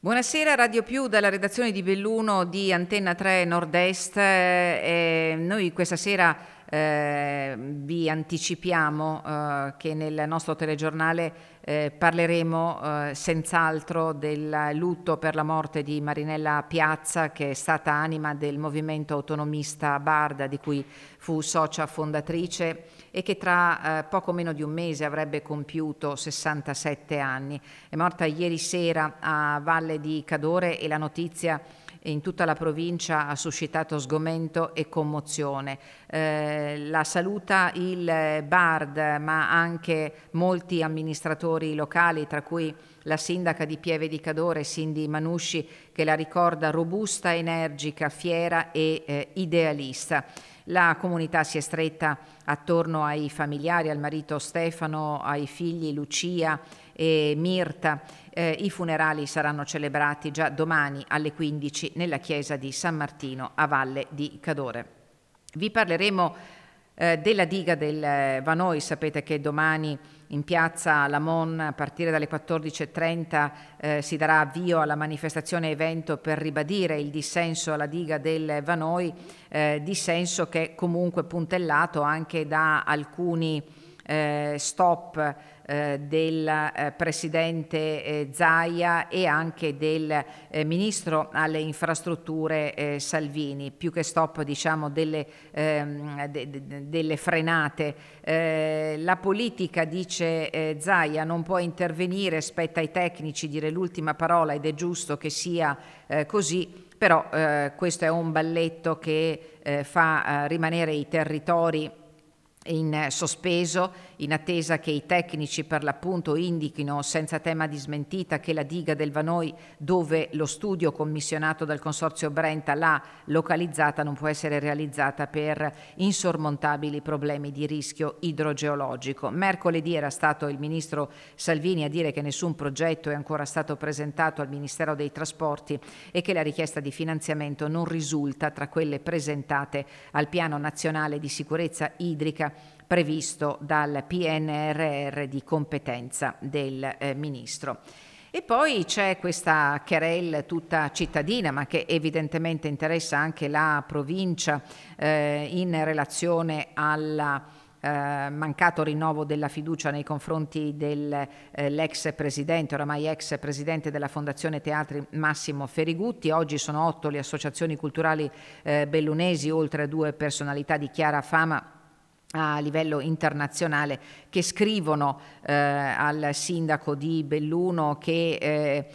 Buonasera Radio Più dalla redazione di Belluno di Antenna 3 Nord-Est. Noi questa sera vi anticipiamo che nel nostro telegiornale parleremo senz'altro del lutto per la morte di Marinella Piazza, che è stata anima del movimento autonomista Barda, di cui fu socia fondatrice e che tra poco meno di un mese avrebbe compiuto 67 anni. È morta ieri sera a Valle di Cadore e la notizia in tutta la provincia ha suscitato sgomento e commozione. La saluta il Bard, ma anche molti amministratori locali, tra cui la sindaca di Pieve di Cadore, Cindy Manusci, che la ricorda robusta, energica, fiera e idealista. La comunità si è stretta attorno ai familiari, al marito Stefano, ai figli Lucia e Mirta. I funerali saranno celebrati già domani alle 15 nella chiesa di San Martino a Valle di Cadore. Vi parleremo della diga del Vanoi. Sapete che domani in piazza Lamon a partire dalle 14.30 si darà avvio alla manifestazione evento per ribadire il dissenso alla diga del Vanoi, dissenso che è comunque puntellato anche da alcuni stop del presidente Zaia e anche del ministro alle infrastrutture Salvini, più che stop diciamo delle frenate. La politica, dice Zaia, non può intervenire, spetta ai tecnici dire l'ultima parola ed è giusto che sia così, però questo è un balletto che fa rimanere i territori in sospeso, in attesa che i tecnici per l'appunto indichino senza tema di smentita che la diga del Vanoi, dove lo studio commissionato dal consorzio Brenta l'ha localizzata, non può essere realizzata per insormontabili problemi di rischio idrogeologico. Mercoledì era stato il ministro Salvini a dire che nessun progetto è ancora stato presentato al Ministero dei Trasporti e che la richiesta di finanziamento non risulta tra quelle presentate al Piano Nazionale di Sicurezza Idrica previsto dal PNRR di competenza del ministro. E poi c'è questa querelle tutta cittadina, ma che evidentemente interessa anche la provincia in relazione alla mancato rinnovo della fiducia nei confronti dell'ex presidente, oramai ex presidente della Fondazione Teatri Massimo Ferigutti. Oggi sono 8 le associazioni culturali bellunesi, oltre a 2 personalità di chiara fama a livello internazionale, che scrivono al sindaco di Belluno, che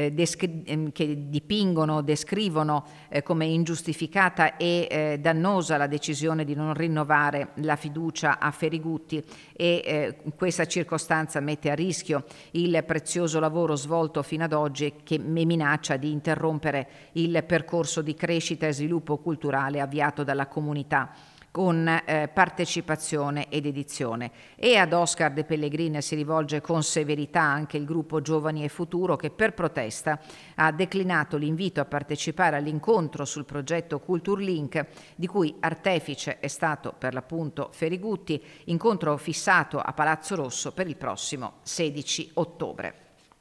dipingono, descrivono come ingiustificata e dannosa la decisione di non rinnovare la fiducia a Ferigutti e questa circostanza mette a rischio il prezioso lavoro svolto fino ad oggi, che minaccia di interrompere il percorso di crescita e sviluppo culturale avviato dalla comunità con partecipazione ed edizione. E ad Oscar De Pellegrin si rivolge con severità anche il gruppo Giovani e Futuro, che per protesta ha declinato l'invito a partecipare all'incontro sul progetto Culturlink, di cui artefice è stato per l'appunto Ferigutti, incontro fissato a Palazzo Rosso per il prossimo 16 ottobre.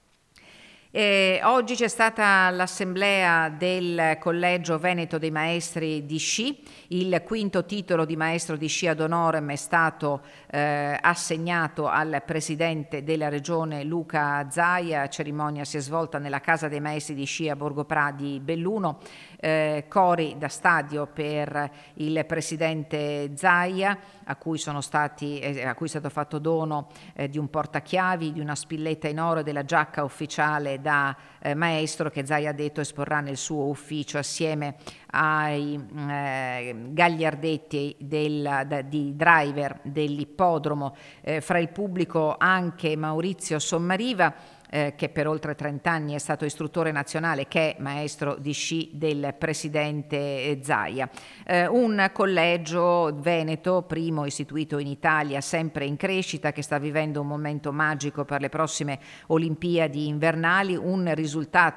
Oggi c'è stata l'assemblea del Collegio Veneto dei Maestri di Sci. Il quinto titolo di maestro di sci ad honorem è stato assegnato al presidente della regione Luca Zaia. La cerimonia si è svolta nella Casa dei Maestri di Sci a Borgopradi Belluno. Cori da stadio per il presidente Zaia, a cui è stato fatto dono di un portachiavi, di una spilletta in oro e della giacca ufficiale da maestro, che Zaia ha detto esporrà nel suo ufficio assieme ai gagliardetti di driver dell'ippodromo. Fra il pubblico anche Maurizio Sommariva, che per oltre 30 anni è stato istruttore nazionale, che è maestro di sci del presidente Zaia. Un collegio veneto, primo istituito in Italia, sempre in crescita, che sta vivendo un momento magico per le prossime Olimpiadi invernali, un risultato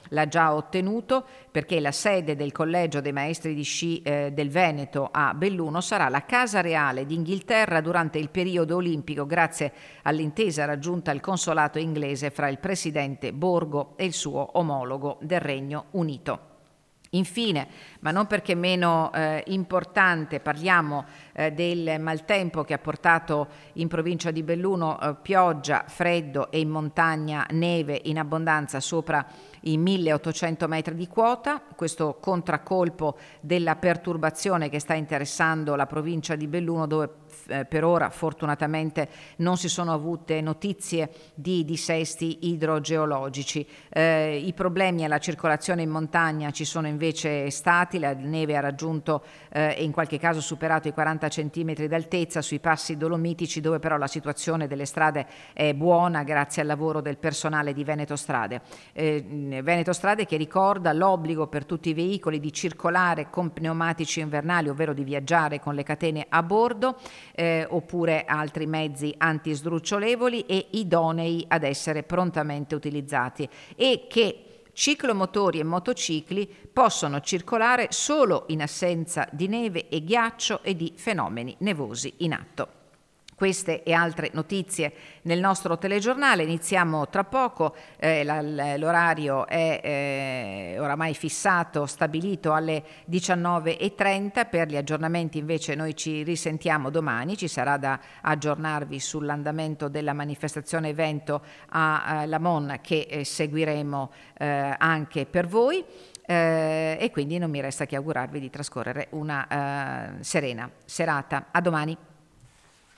l'ha già ottenuto, perché la sede del Collegio dei Maestri di Sci del Veneto a Belluno sarà la Casa Reale d'Inghilterra durante il periodo olimpico, grazie all'intesa raggiunta al consolato inglese fra il presidente Borgo e il suo omologo del Regno Unito. Infine, ma non perché meno importante, parliamo del maltempo che ha portato in provincia di Belluno pioggia, freddo e in montagna neve in abbondanza sopra i 1800 metri di quota. Questo contraccolpo della perturbazione che sta interessando la provincia di Belluno, dove per ora fortunatamente non si sono avute notizie di dissesti idrogeologici. I problemi alla circolazione in montagna ci sono invece stati, la neve ha raggiunto e in qualche caso superato i 40 centimetri d'altezza sui passi dolomitici, dove però la situazione delle strade è buona grazie al lavoro del personale di Veneto Strade. Veneto Strade che ricorda l'obbligo per tutti i veicoli di circolare con pneumatici invernali, ovvero di viaggiare con le catene a bordo, oppure altri mezzi antisdrucciolevoli e idonei ad essere prontamente utilizzati, e che ciclomotori e motocicli possono circolare solo in assenza di neve e ghiaccio e di fenomeni nevosi in atto. Queste e altre notizie nel nostro telegiornale. Iniziamo tra poco, l'orario è oramai fissato, stabilito alle 19:30. Per gli aggiornamenti invece noi ci risentiamo domani, ci sarà da aggiornarvi sull'andamento della manifestazione evento a Lamon che seguiremo anche per voi. E quindi non mi resta che augurarvi di trascorrere una serena serata. A domani.